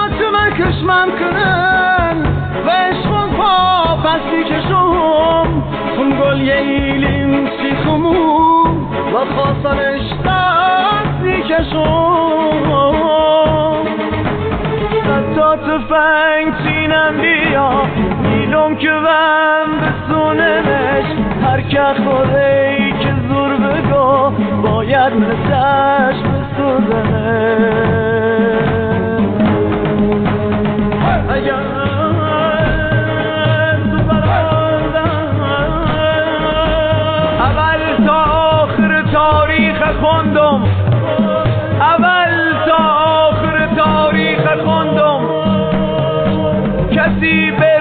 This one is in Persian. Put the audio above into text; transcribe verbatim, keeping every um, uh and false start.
کشمم کنن و عشقون پا پسی کشم خون گل یه ایلیم سیخمون و خواستنش دستی کشم تا تفنگ سینم بیا میلم که بم بسونمش هر که خوره ای که زور بگو باید مثلش بسوزنش اول تا آخر تاریخ خوندم اول تا آخر تاریخ خوندم کسی به